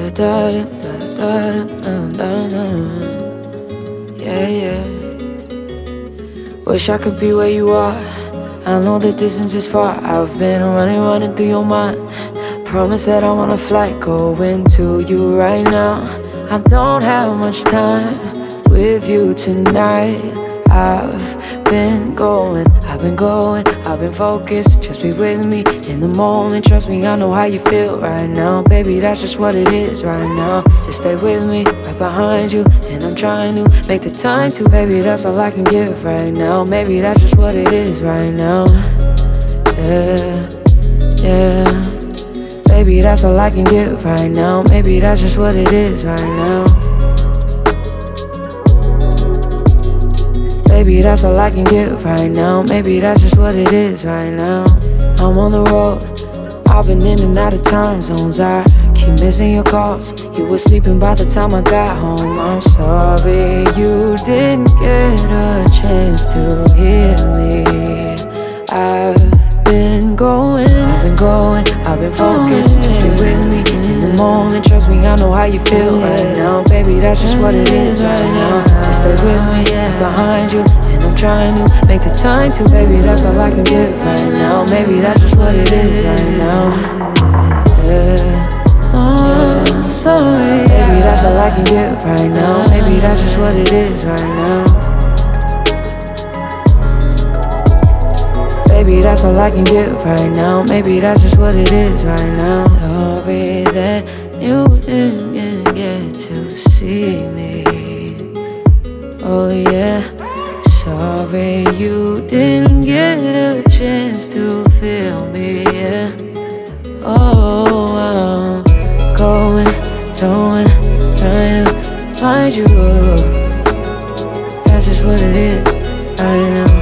Yeah, yeah. Wish I could be where you are. I know the distance is far. I've been running through your mind. Promise that I wanna flight going to you right now. I don't have much time with you tonight. I've been going, I've been focused. Just be with me in the moment. Trust me, I know how you feel right now. Baby, that's just what it is right now. Just stay with me, right behind you. And I'm trying to make the time to. Baby, that's all I can give right now. Maybe that's just what it is right now. Yeah, yeah. Baby, that's all I can give right now. Maybe that's just what it is right now. Baby, that's all I can give right now. Maybe that's just what it is right now. I'm on the road, I've been in and out of time zones. I keep missing your calls. You were sleeping by the time I got home. I'm sorry you didn't get a chance to hear me. I've been going, I've been focused. Just be with me in the moment. Trust me, I know how you feel right now. Baby, that's just what it is right now. Just stay with me, behind you. And I'm trying to make the time to. Baby, that's all I can give right now. Maybe that's just what it is right now. Yeah, sorry. Baby, that's all I can give right now. Maybe that's just what it is right now. Baby, that's all I can give right now. Maybe that's just what it is right now. Sorry that you didn't get to see me. Oh yeah. Sorry you didn't get a chance to feel me. Yeah. Oh, I'm going, trying to find you. That's just what it is right now.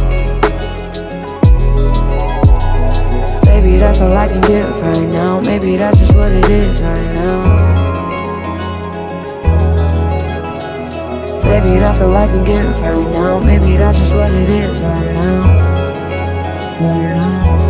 Baby, that's all I can give right now. Maybe that's just what it is right now. Baby, that's all I can give right now. Maybe that's just what it is right now. Right now.